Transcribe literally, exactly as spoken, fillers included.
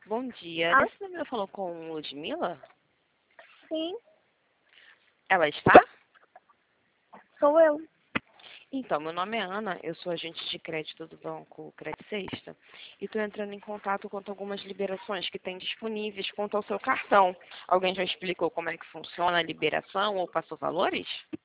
Bom dia. Ah. Nesse número falou com Ludmila? Sim, Ela está? sou eu. Então, meu nome é Ana, eu sou agente de crédito do banco Credit Sexta e estou entrando em contato quanto a algumas liberações que tem disponíveis quanto ao seu cartão. Alguém já explicou como é que funciona a liberação ou passou valores?